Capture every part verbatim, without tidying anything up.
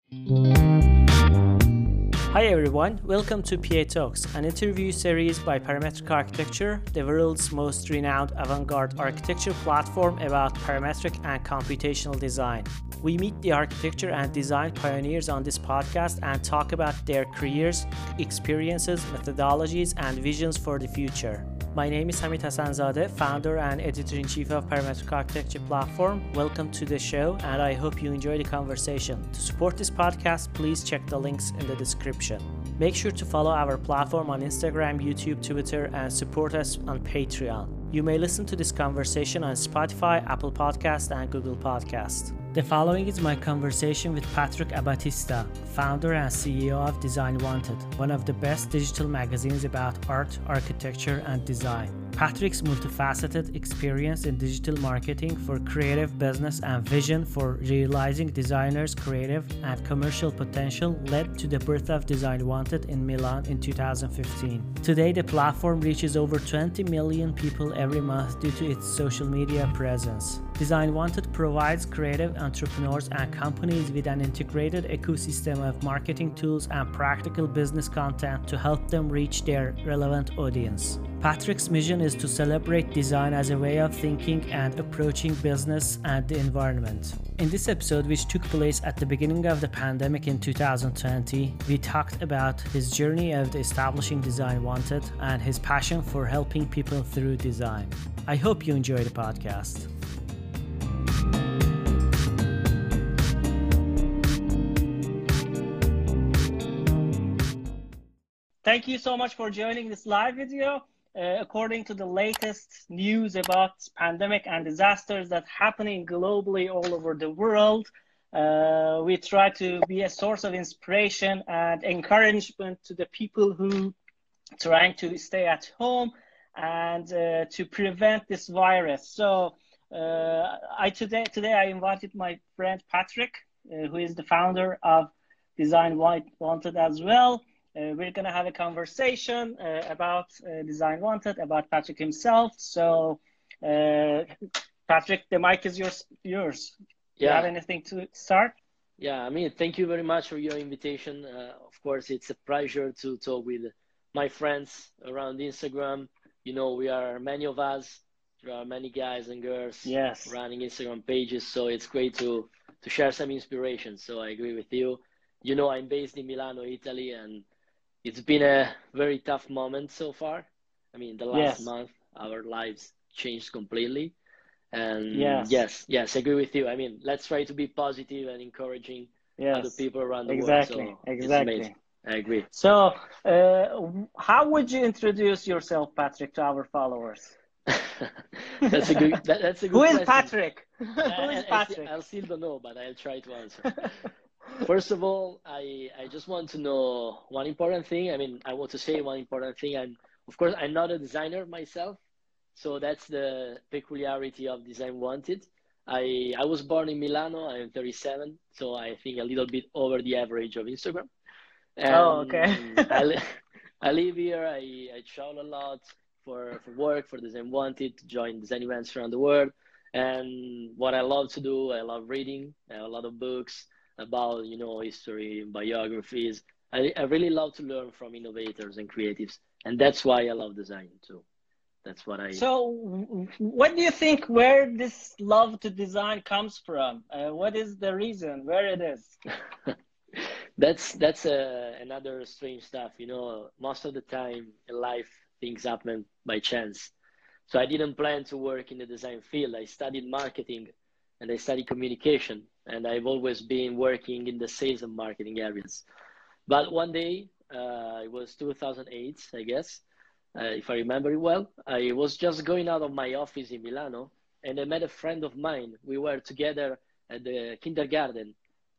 Hi everyone, welcome to P A Talks, an interview series by Parametric Architecture, the world's most renowned avant-garde architecture platform about parametric and computational design. We meet the architecture and design pioneers on this podcast and talk about their careers, experiences, methodologies, and visions for the future. My name is Hamid Hassanzadeh, founder and editor-in-chief of Parametric Architecture Platform. Welcome to the show, and I hope you enjoy the conversation. To support this podcast, please check the links in the description. Make sure to follow our platform on Instagram, YouTube, Twitter, and support us on Patreon. You may listen to this conversation on Spotify, Apple Podcast, and Google Podcast. The following is my conversation with Patrick Abatista, founder and C E O of Design Wanted, one of the best digital magazines about art, architecture, and design. Patrick's multifaceted experience in digital marketing for creative business and vision for realizing designers' creative and commercial potential led to the birth of Design Wanted in Milan in two thousand fifteen. Today, the platform reaches over twenty million people every month due to its social media presence. Design Wanted provides creative entrepreneurs and companies with an integrated ecosystem of marketing tools and practical business content to help them reach their relevant audience. Patrick's mission is to celebrate design as a way of thinking and approaching business and the environment. In this episode, which took place at the beginning of the pandemic in two thousand twenty, we talked about his journey of establishing Design Wanted and his passion for helping people through design. I hope you enjoy the podcast. Thank you so much for joining this live video. Uh, according to the latest news about pandemic and disasters that happening globally all over the world, uh, we try to be a source of inspiration and encouragement to the people who trying to stay at home and uh, to prevent this virus. So uh, I today today I invited my friend Patrick, uh, who is the founder of Design Wanted as well. Uh, we're going to have a conversation uh, about uh, Design Wanted, about Patrick himself. So, uh, Patrick, the mic is yours. yours. Do you have anything to start? Yeah, I mean, thank you very much for your invitation. Uh, of course, it's a pleasure to talk with my friends around Instagram. You know, we are many of us. There are many guys and girls yes. running Instagram pages. So it's great to, to share some inspiration. So I agree with you. You know, I'm based in Milano, Italy, and it's been a very tough moment so far. I mean, the last yes. month, our lives changed completely. And yes, yes, yes, I agree with you. I mean, let's try to be positive and encouraging yes. other people around the exactly. world. So exactly. It's amazing. I agree. So, uh, how would you introduce yourself, Patrick, to our followers? that's a good. That, that's a good. Who is question. Patrick? Who I, is I, Patrick? I, I still don't know, but I'll try to answer. First of all, I, I just want to know one important thing. I mean, I want to say one important thing. I'm, of course, I'm not a designer myself. So that's the peculiarity of Design Wanted. I, I was born in Milano. I'm thirty-seven. So I think a little bit over the average of Instagram. And oh, okay. I, li I live here. I, I travel a lot for, for work, for Design Wanted, to join design events around the world. And what I love to do, I love reading. I have a lot of books about, you know, history, biographies. I, I really love to learn from innovators and creatives. And that's why I love design too. That's what I... So what do you think where this love to design comes from? Uh, what is the reason, where it is? that's that's uh, another strange stuff. You know, most of the time in life, things happen by chance. So I didn't plan to work in the design field. I studied marketing and I studied communication. And I've always been working in the sales and marketing areas. But one day, uh, it was two thousand eight, I guess, uh, if I remember it well, I was just going out of my office in Milano and I met a friend of mine. We were together at the kindergarten.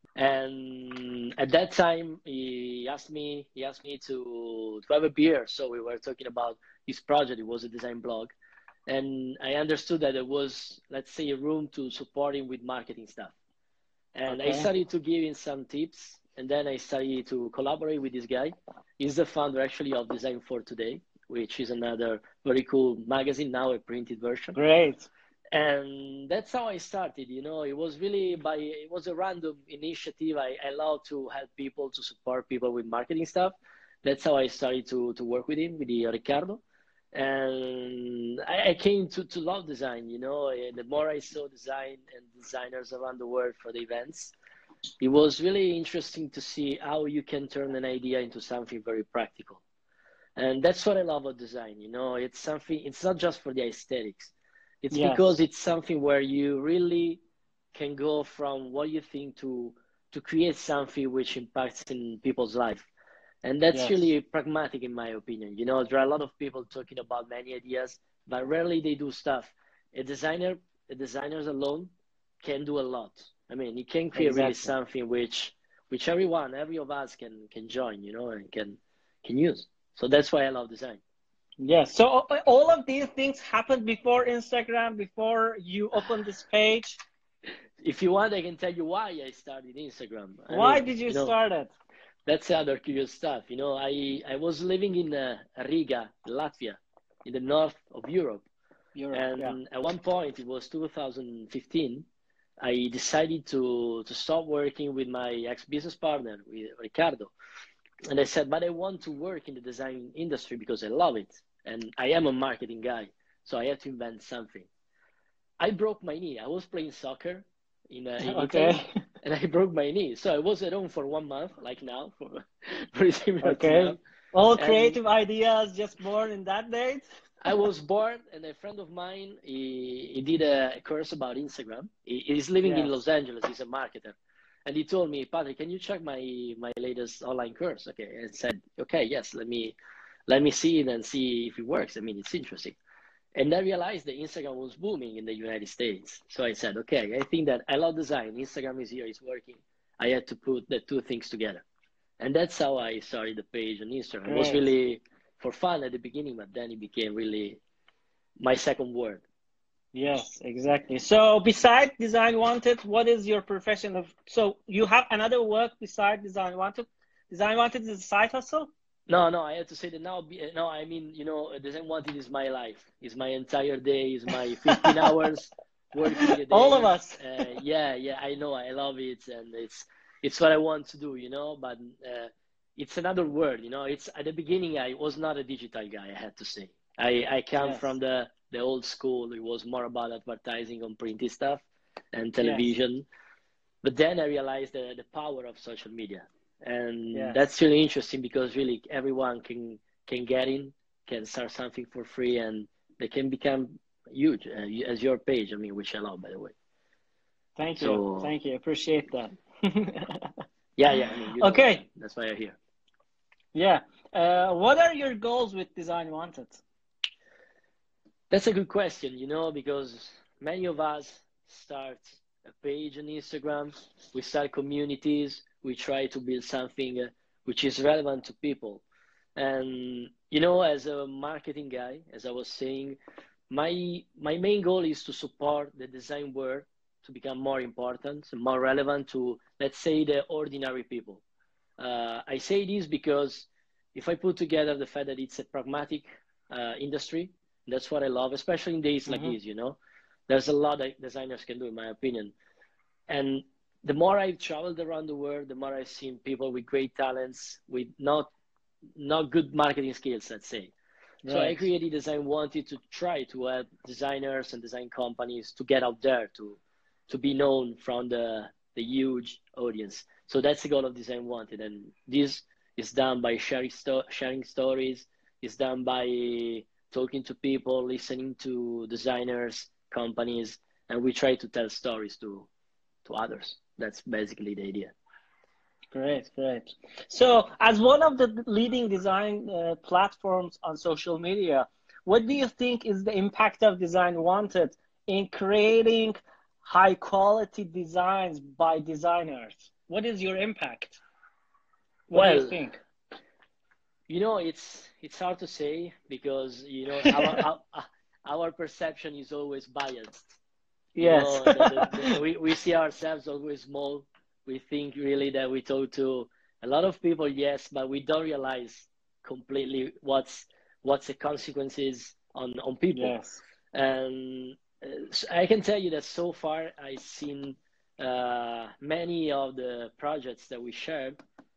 And at that time, he asked me, he asked me to, to have a beer. So we were talking about his project. It was a design blog. And I understood that there was, let's say, a room to support him with marketing stuff. And okay. I started to give him some tips. And then I started to collaborate with this guy. He's the founder actually of Design for Today, which is another very cool magazine, now a printed version. Great. And that's how I started. You know, it was really by, it was a random initiative. I, I love to help people, to support people with marketing stuff. That's how I started to, to work with him, with the Ricardo. And I, I came to, to love design, you know, and the more I saw design and designers around the world for the events, it was really interesting to see how you can turn an idea into something very practical. And that's what I love about design. You know, it's something, it's not just for the aesthetics. It's because Yes. it's something where you really can go from what you think to to create something which impacts in people's life. And that's Yes. really pragmatic in my opinion. You know, there are a lot of people talking about many ideas, but rarely they do stuff. A designer, a designers alone can do a lot. I mean, you can create really Exactly. something which which everyone, every of us can can join, you know, and can can use. So that's why I love design. Yes. So a- all of these things happened before Instagram, before you opened this page. If you want, I can tell you why I started Instagram. I Why mean, did you you know, start it? that's the other curious stuff. You know, I, I was living in uh, Riga, Latvia, in the north of Europe. Europe. Yeah. And at one point, it was two thousand fifteen, I decided to, to stop working with my ex-business partner, with Ricardo. And I said, but I want to work in the design industry because I love it. And I am a marketing guy, so I have to invent something. I broke my knee. I was playing soccer in uh, in Italy, Okay. and I broke my knee. So I was at home for one month, like now, for very similar to now. Okay. All And creative ideas just born in that date. I was bored, and a friend of mine, he, he did a course about Instagram. He, he's living in Los Yes. Angeles. He's a marketer, and he told me, Patrick, can you check my my latest online course? Okay, and I said, okay, yes, let me let me see it and see if it works. I mean, it's interesting. And I realized that Instagram was booming in the United States. So I said, okay, I think that I love design. Instagram is here, it's working. I had to put the two things together. And that's how I started the page on Instagram. It was Great. really for fun at the beginning, but then it became really my second word. Yes, exactly. So beside Design Wanted, what is your profession of? So you have another work beside Design Wanted? Design Wanted is a side hustle? No, no, I have to say that now. No, I mean, you know, Design Wanted is my life. Is my entire day. Is my fifteen hours working a All of day. us. Uh, yeah, yeah, I know. I love it, and it's it's what I want to do. You know, but uh, it's another word. You know, it's at the beginning. I was not a digital guy. I had to say. I I come Yes. from the the old school. It was more about advertising on printed stuff and Yes. television. But then I realized the, the power of social media. And Yes. that's really interesting because really everyone can can get in, can start something for free, and they can become huge uh, as your page. I mean, which I love, by the way. Thank you. So Thank you. Appreciate that. yeah, yeah. I mean, you're the Okay. welcome. That's why I'm here. Yeah. Uh, what are your goals with Design Wanted? That's a good question. You know, because many of us start a page on Instagram, we start communities, we try to build something uh, which is relevant to people. And you know, as a marketing guy, as I was saying, my my main goal is to support the design world to become more important, more relevant to, let's say, the ordinary people. Uh, I say this because if I put together the fact that it's a pragmatic uh, industry, that's what I love, especially in days like Mm-hmm. this. You know, there's a lot that designers can do, in my opinion. And the more I've traveled around the world, the more I've seen people with great talents, with not not good marketing skills, let's say. So I Right. created Design Wanted to try to help designers and design companies to get out there, to to be known from the the huge audience. So that's the goal of Design Wanted, and this is done by sharing sto- sharing stories. It's done by talking to people, listening to designers, companies, and we try to tell stories to to others. That's basically the idea. Great, great. So, as one of the leading design uh, platforms on social media, what do you think is the impact of Design Wanted in creating high quality designs by designers? What is your impact? What do you Well, think? you know, it's it's hard to say because you know our our, our perception is always biased. You Yes. know, the, the, the, we we see ourselves always small. We think really that we talk to a lot of people, yes, but we don't realize completely what's what's the consequences on on people. Yes. And s- I can tell you that so far I've seen uh, many of the projects that we shared.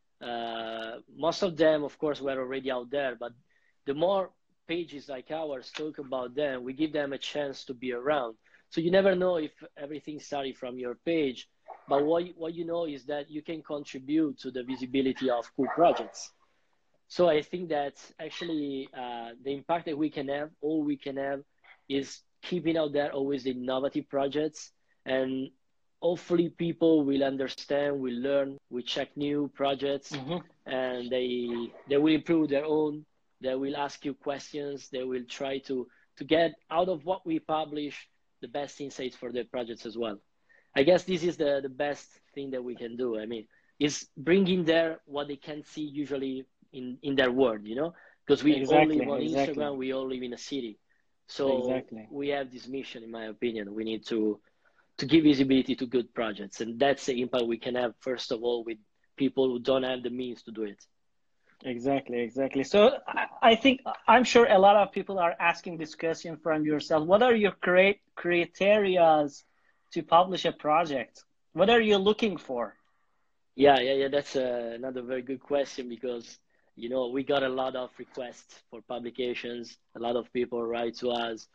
Uh, most of them, of course, were already out there, but the more pages like ours talk about them, we give them a chance to be around. So you never know if everything started from your page, but what you- what you know is that you can contribute to the visibility of cool projects. So I think that actually uh, the impact that we can have, all we can have, is keeping out there always the innovative projects, and hopefully people will understand, will learn, will check new projects, Hmm. and they they will improve their own. They will ask you questions. They will try to to get out of what we publish the best insights for their projects as well. I guess this is the the best thing that we can do. I mean, is bringing there what they can see usually in in their world, you know, because we all Exactly, live on exactly, Instagram, we all live in a city, so exactly. we have this mission, in my opinion. We need to to give visibility to good projects, and that's the impact we can have, first of all, with people who don't have the means to do it. Exactly, exactly. So I, I think I'm sure a lot of people are asking this question from yourself. What are your great criterias to publish a project? What are you looking for? Yeah, yeah, yeah. That's uh, another very good question, because you know we got a lot of requests for publications. A lot of people write to us.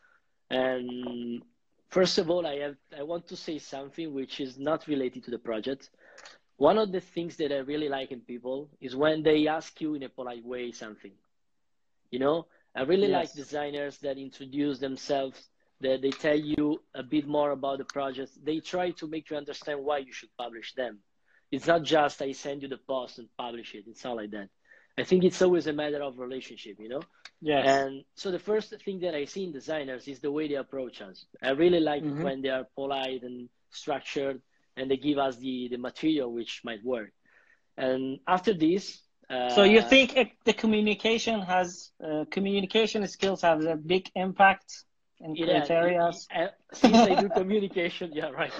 And first of all, I have I want to say something which is not related to the project. One of the things that I really like in people is when they ask you in a polite way something. You know, I really like Yes. designers that introduce themselves, that they tell you a bit more about the project. They try to make you understand why you should publish them. It's not just I send you the post and publish it. It's not like that. I think it's always a matter of relationship, you know? Yes. And so the first thing that I see in designers is the way they approach us. I really like Hmm. when they are polite and structured, and they give us the, the material which might work. And after this, So you uh, think it- the communication has uh, communication skills have a big impact in it, uh, it, it, criterias? uh, since I do communication, yeah, right.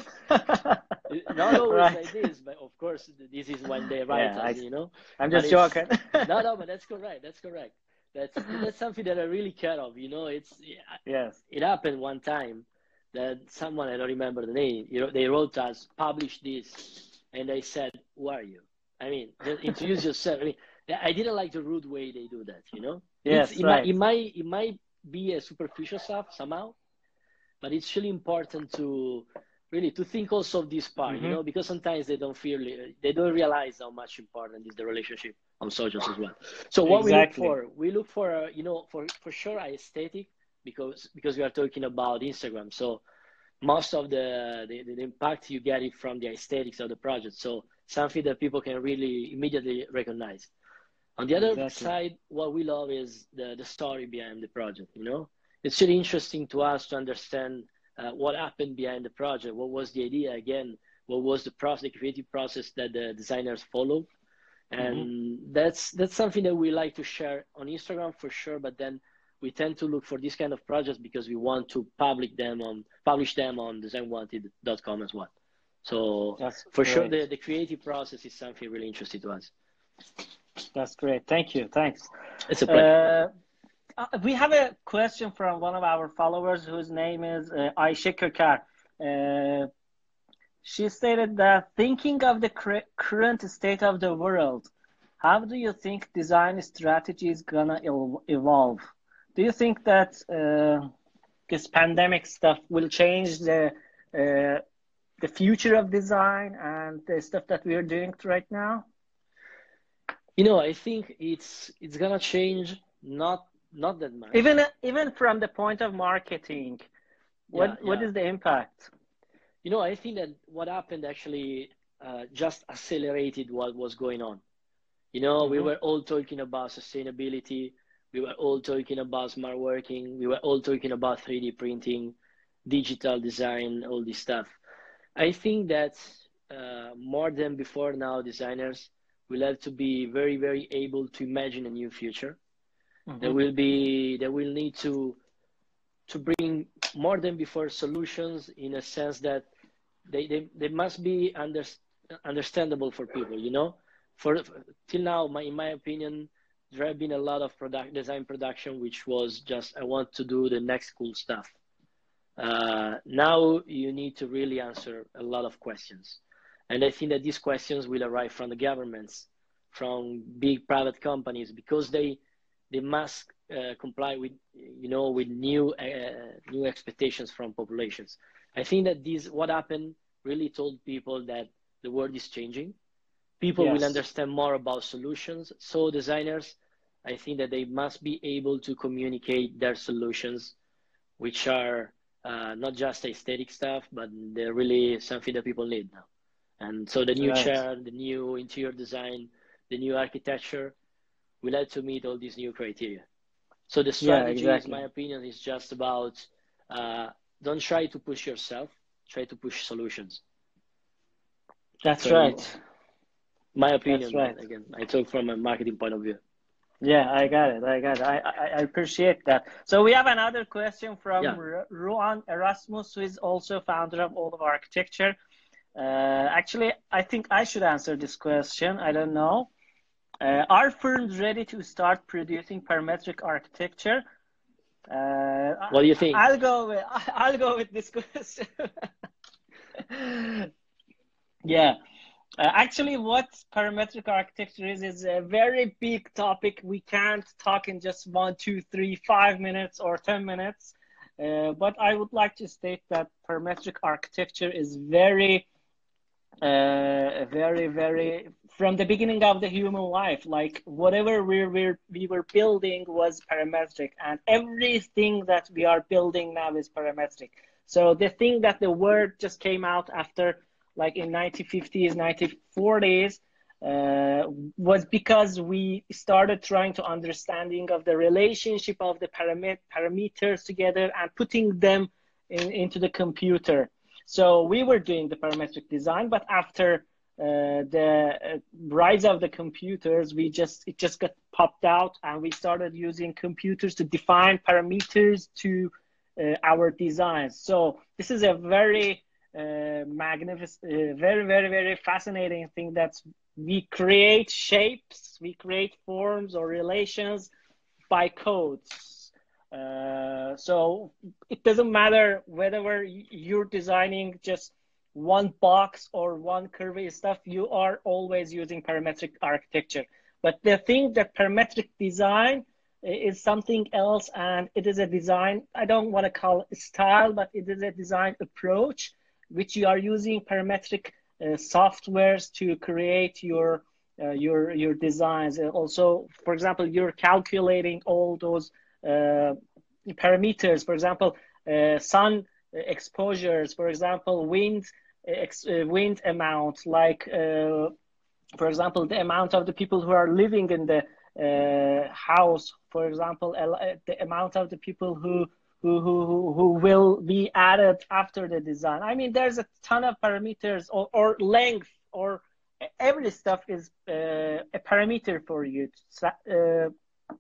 Not always Right. like this, but of course, this is when they write Yeah, us, I, you know. I'm But just it's joking. no, no, but that's correct. That's correct. That's that's something that I really care of. You know, it's Yes. it happened one time that someone, I don't remember the name, you know, they wrote us, publish this, and I said, "Who are you?" I mean, just introduce yourself. I mean, I didn't like the rude way they do that. You know, it's Yes, it might right. it might it might be a superficial stuff somehow, but it's really important to really to think also of this part, you Hmm. know, because sometimes they don't feel they don't realize how much important is the relationship on socials as well. So what we look Exactly. for, we look for uh, you know, for for sure aesthetic, because because we are talking about Instagram. So most of the, the the impact you get it from the aesthetics of the project, so something that people can really immediately recognize. On the other Exactly. side, what we love is the, the story behind the project. You know, it's really interesting to us to understand uh, what happened behind the project. What was the idea again? What was the process, the creative process that the designers followed? Hmm. And that's that's something that we like to share on Instagram for sure. But then we tend to look for this kind of projects because we want to publish them on publish them on design wanted dot com as well. So That's for sure, great. the, the creative process is something really interesting to us. That's great. Thank you. Thanks. It's a pleasure. Uh, uh, we have a question from one of our followers whose name is uh, Ayşe Köker. Uh, she stated that thinking of the cur- current state of the world, how do you think design strategy is gonna el- evolve? Do you think that uh, this pandemic stuff will change the uh, the future of design and the stuff that we are doing right now? You know, I think it's it's gonna change, not not that much. Even even from the point of marketing, Yeah, what what yeah. is the impact? You know, I think that what happened actually uh, just accelerated what was going on. You know, we Hmm. were all talking about sustainability. We were all talking about smart working. We were all talking about three D printing, digital design, all this stuff. I think that uh, more than before now, designers will have to be very, very able to imagine a new future. They Hmm. will be, they will need to to bring more than before solutions, in a sense that they, they, they must be under, understandable for people, you know. For till now, my, in my opinion, there have been a lot of product design production which was just I want to do the next cool stuff. Uh, now you need to really answer a lot of questions. And I think that these questions will arrive from the governments, from big private companies, because they they must uh, comply with, you know, with new uh, new expectations from populations. I think that this what happened really told people that the world is changing. People Yes. will understand more about solutions. So designers, I think that they must be able to communicate their solutions, which are uh, not just aesthetic stuff, but they're really something that people need now. And so the new Right. chair, the new interior design, the new architecture will have to meet all these new criteria. So the Yeah, strategy, in exactly. my opinion, is just about uh, don't try to push yourself, try to push solutions. That's So right. my That's opinion, right. but again, I talk from a marketing point of view. Yeah, I got it. I got it. I, I, I appreciate that. So we have another question from Yeah. Ruan Erasmus, who is also founder of All of Architecture. Uh, actually, I think I should answer this question. I don't know. Uh, are firms ready to start producing parametric architecture? Uh, What do you think? I'll go with I'll go with this question. Yeah. Uh, actually, what parametric architecture is is a very big topic. We can't talk in just one, two, three, five minutes or ten minutes. Uh, but I would like to state that parametric architecture is very, uh, very, very from the beginning of the human life. Like whatever we were we were building was parametric, and everything that we are building now is parametric. So the thing that the word just came out after, like in nineteen fifties, nineteen forties, uh, was because we started trying to understanding of the relationship of the param parameters together and putting them in, into the computer. So we were doing the parametric design, but after uh, the uh, rise of the computers, we just it just got popped out, and we started using computers to define parameters to uh, our designs. So this is a very uh, magnificent, uh, very, very, very fascinating thing that we create shapes, we create forms or relations by codes. Uh, so it doesn't matter whether you're designing just one box or one curvy stuff, you are always using parametric architecture. But the thing that parametric design is something else, and it is a design, I don't want to call it style, but it is a design approach which you are using parametric uh, softwares to create your uh, your your designs. And also, for example, you're calculating all those uh, parameters. For example, uh, sun exposures. For example, wind ex uh, wind amount. Like uh, for example, the amount of the people who are living in the uh, house. For example, the amount of the people who who, who, who will be added after the design. I mean, there's a ton of parameters, or, or length, or every stuff is uh, a parameter for you. Uh,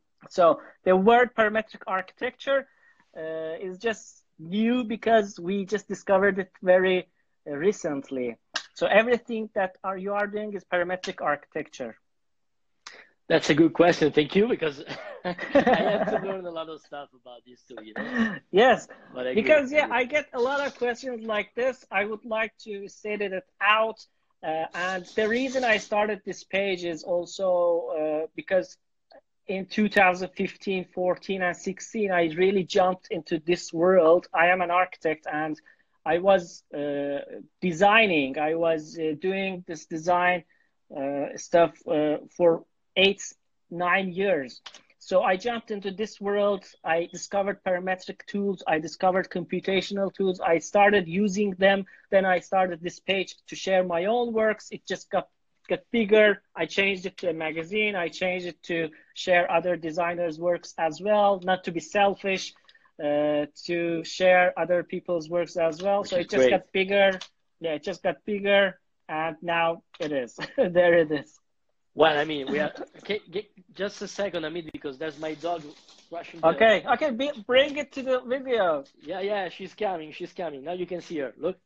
so the word parametric architecture uh, is just new because we just discovered it very uh, recently. So everything that are, you are doing is parametric architecture. That's a good question. Thank you, because I have to learn a lot of stuff about this too, you know? Yes, but I because agree, yeah, I, agree. I get a lot of questions like this. I would like to state it out. Uh, and the reason I started this page is also uh, because in two thousand fifteen, fourteen, and sixteen, I really jumped into this world. I am an architect, and I was uh, designing. I was uh, doing this design uh, stuff uh, for eight, nine years. So I jumped into this world. I discovered parametric tools. I discovered computational tools. I started using them. Then I started this page to share my own works. It just got got bigger. I changed it to a magazine. I changed it to share other designers' works as well, not to be selfish, uh, to share other people's works as well. Which so is it just great. got bigger. Yeah, it just got bigger, and now it is. There it is. Well, I mean, we are. Okay, get, just a second, I mean, because there's my dog rushing. Okay, the... okay, be, bring it to the video. Yeah, yeah, she's coming. She's coming. Now you can see her. Look.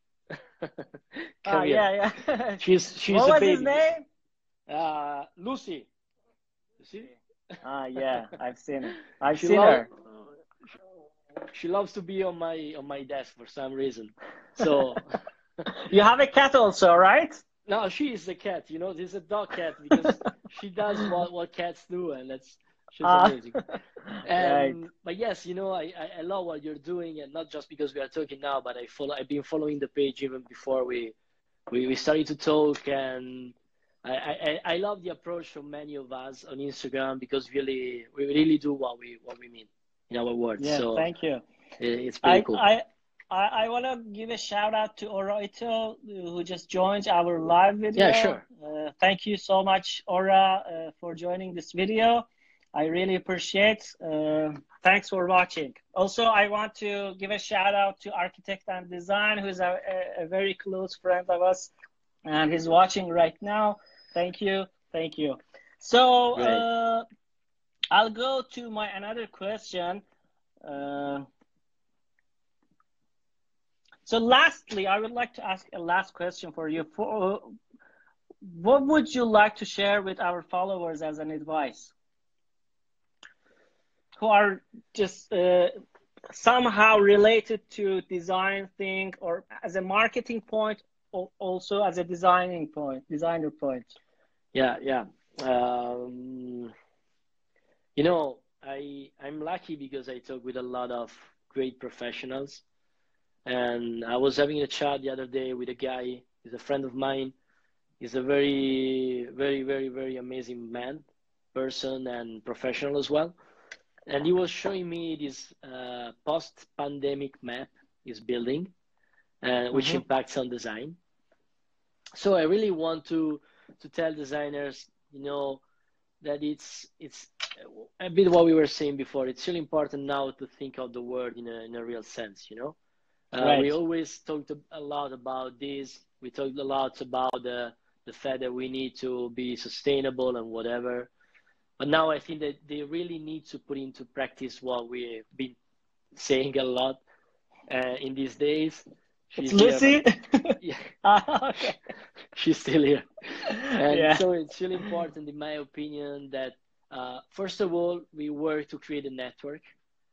Ah, uh, yeah, yeah. she's she's what a was baby. his name? Uh, Lucy. You see? Ah, uh, yeah, I've seen it. I've she seen her. she loves to be on my on my desk for some reason. So You have a cat also, right? no, she is a cat. You know, this is a dog cat because she does what what cats do, and that's she's Ah, amazing. right. And but yes, you know, I, I I love what you're doing, and not just because we are talking now, but I follow I've been following the page even before we we, we started to talk, and I, I I love the approach from many of us on Instagram because really we really do what we what we mean in our words. Yeah, So thank you. it, it's pretty I cool. I I, I want to give a shout out to Ora Ito, who just joined our live Yeah, video. sure. Uh, thank you so much, Ora, uh, for joining this video. I really appreciate. Uh, thanks for watching. Also, I want to give a shout out to Architect and Design, who is a, a, a very close friend of us, and he's watching right now. Thank you, thank you. So Great. uh, I'll go to my another question. Uh, so lastly, I would like to ask a last question for you. For, what would you like to share with our followers as an advice, who are just uh, somehow related to design thing, or as a marketing point, or also as a designing point, designer point? Yeah, yeah. Um, you know, I I'm lucky because I talk with a lot of great professionals. And I was having a chat the other day with a guy, he's a friend of mine. He's a very, very, very, very amazing man, person, and professional as well. And he was showing me this uh, post-pandemic map he's building, uh, which Mm-hmm. impacts on design. So I really want to to tell designers, you know, that it's it's a bit what we were saying before. It's really important now to think of the word in a in a real sense, you know. Uh, we Right. always talked a lot about this. We talked a lot about the the fact that we need to be sustainable and whatever. But now I think that they really need to put into practice what we've been saying a lot uh, in these days. It's She's here, but Lucy. yeah, Ah, okay. she's still here. And Yeah. so it's really important, in my opinion, that uh, first of all, we work to create a network.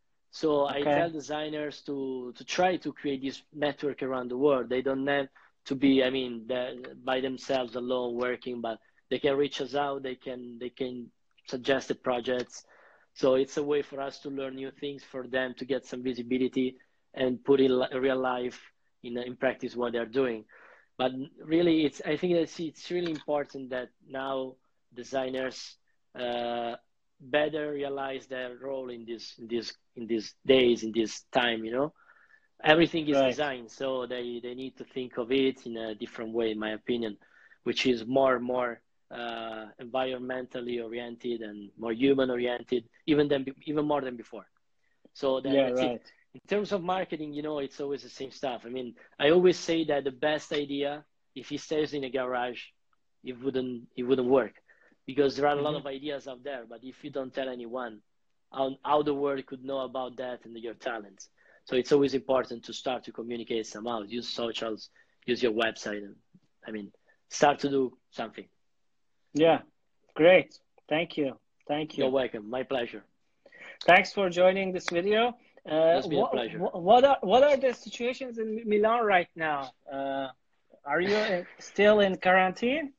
So I Okay. tell designers to to try to create this network around the world. They don't have to be, I mean, by themselves alone working, but they can reach us out. They can they can suggest the projects. So it's a way for us to learn new things, for them to get some visibility and put in real life in in practice what they're doing. But really, it's I think it's it's really important that now designers uh, better realize their role in this in this in these days, in this time. You know, everything is Right. designed, so they they need to think of it in a different way, in my opinion, which is more and more uh, environmentally oriented and more human oriented, even than even more than before. So that, Yeah. that's it. Right. In terms of marketing, you know, it's always the same stuff. I mean, I always say that the best idea, if it stays in a garage, it wouldn't it wouldn't work, because there are a lot Mm-hmm. of ideas out there. But if you don't tell anyone, how, how the world could know about that and your talents. So it's always important to start to communicate somehow. Use socials, use your website, and I mean, start to do something. Yeah. Great. Thank you. Thank You're you. welcome. My pleasure. Thanks for joining this video. Uh, That's been a what, pleasure. what are what are the situations in Milan right now? Uh, are you in, still in quarantine?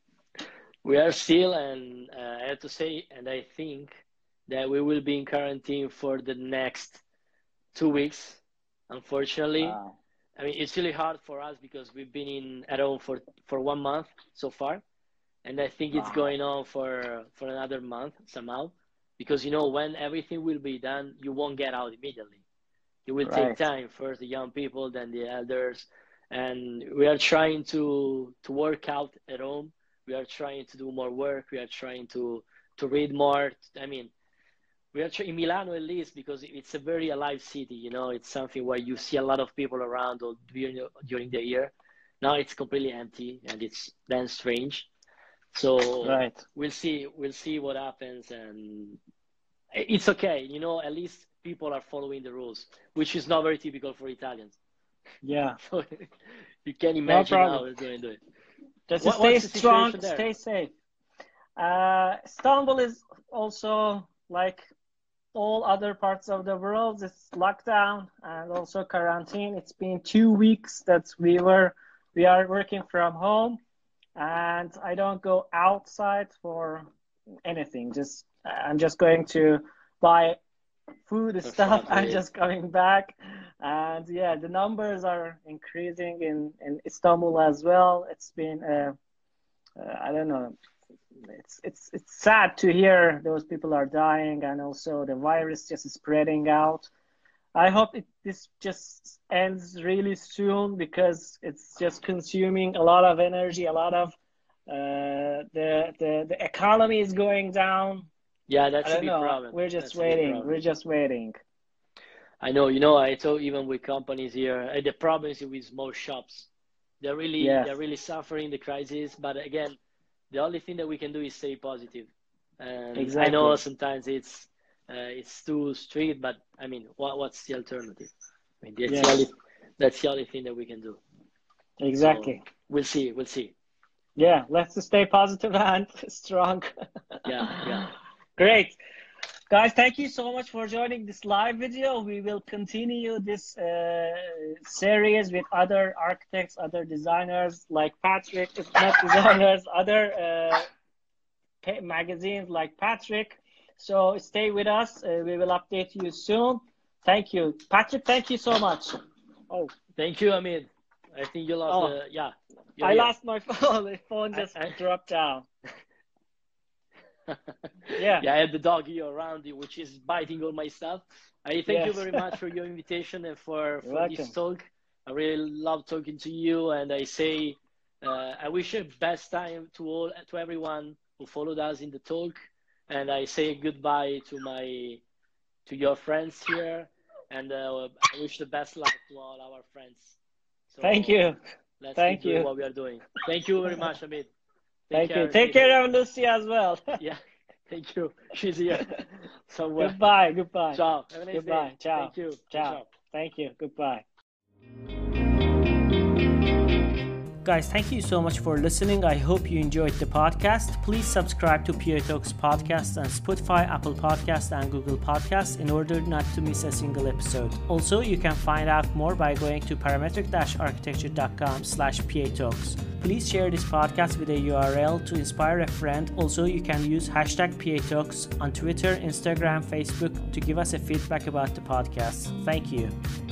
We are still, and uh, I have to say, and I think that we will be in quarantine for the next two weeks, unfortunately. Wow. I mean, it's really hard for us because we've been in at home for, for one month so far. And I think it's Wow. going on for, for another month somehow. Because, you know, when everything will be done, you won't get out immediately. It will take Right. time, first the young people, then the elders. And we are trying to, to work out at home. We are trying to do more work. We are trying to, to read more. I mean, we are in Milano at least, because it's a very alive city. You know, it's something where you see a lot of people around during during the year. Now it's completely empty, and it's then strange. So Right. we'll see. We'll see what happens, and it's okay. You know, at least people are following the rules, which is not very typical for Italians. Yeah. So you can No imagine how problem. they're going to do it. Just What, stay what's the strong, situation there? stay safe. Uh, Istanbul is also like all other parts of the world, it's lockdown and also quarantine. It's been two weeks that we were we are working from home, and I don't go outside for anything. Just I'm just going to buy food and stuff. I'm just coming back, and yeah, the numbers are increasing in in Istanbul as well. It's been uh, uh, I don't know. It's it's it's sad to hear those people are dying, and also the virus just spreading out. I hope it this just ends really soon, because it's just consuming a lot of energy, a lot of uh, the the the economy is going down. Yeah, that's I a don't big know. problem. We're just That's a big waiting. problem. We're just waiting. I know, you know, I told even with companies here, uh, the problem is with small shops. They're really Yes. they're really suffering the crisis. But again, the only thing that we can do is stay positive. And I Exactly. know sometimes it's uh, it's too strict, but I mean, what what's the alternative? I mean, that's Yes. the only that's the only thing that we can do. Exactly. So we'll see. We'll see. Yeah, let's stay positive and strong. Yeah, yeah. Great. Guys, thank you so much for joining this live video. We will continue this uh, series with other architects, other designers like Patrick, if not designers, other uh, magazines like Patrick. So stay with us. Uh, we will update you soon. Thank you. Patrick, thank you so much. Oh, thank you, Hamid. I think you lost oh, the, yeah. I here. lost my phone. The phone just I, I... dropped down. Yeah. Yeah, I had the dog here around you, which is biting all my stuff. I thank yes. you very much for your invitation and for, for this talk. I really love talking to you, and I say uh, I wish you best time to all to everyone who followed us in the talk, and I say goodbye to my to your friends here, and uh, I wish the best luck to all our friends. So thank you. Let's thank keep doing you. what we are doing. Thank you very much, Hamid. Take Thank care. you. Take care of Lucy as well. Yeah. Thank you. She's here somewhere. Goodbye. Goodbye. Ciao. Have a nice goodbye. day. Ciao. Thank you. Ciao. Ciao. Thank you. Goodbye. Guys, thank you so much for listening. I hope you enjoyed the podcast. Please subscribe to P A Talks podcast on Spotify, Apple Podcasts, and Google Podcasts in order not to miss a single episode. Also, you can find out more by going to parametric dash architecture dot com slash P A Talks. Please share this podcast with a U R L to inspire a friend. Also, you can use hashtag P A Talks on Twitter, Instagram, Facebook to give us a feedback about the podcast. Thank you.